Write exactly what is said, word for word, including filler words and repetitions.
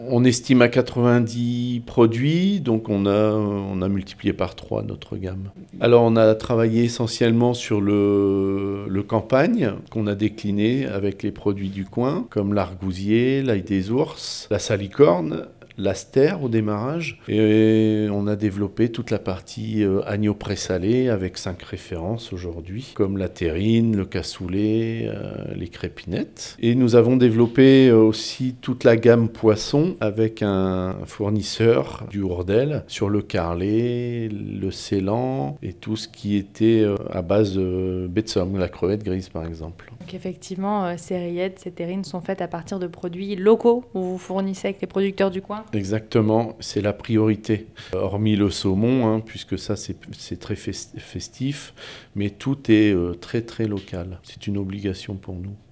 On estime à quatre-vingt-dix produits, donc on a, on a multiplié par trois notre gamme. Alors on a travaillé essentiellement sur le, le campagne, qu'on a décliné avec les produits du coin, comme l'argousier, l'ail des ours, la salicorne, l'astère au démarrage. Et on a développé toute la partie euh, agneau présalé avec cinq références aujourd'hui, comme la terrine, le cassoulet, euh, les crépinettes. Et nous avons développé euh, aussi toute la gamme poisson avec un fournisseur du Hourdel sur le carlet, le célan et tout ce qui était euh, à base de baie de Somme, la crevette grise par exemple. Donc effectivement, euh, ces rillettes, ces terrines sont faites à partir de produits locaux où vous fournissez avec les producteurs du coin. Exactement, c'est la priorité. Hormis le saumon, hein, puisque ça c'est, c'est très festif, mais tout est euh, très très local. C'est une obligation pour nous.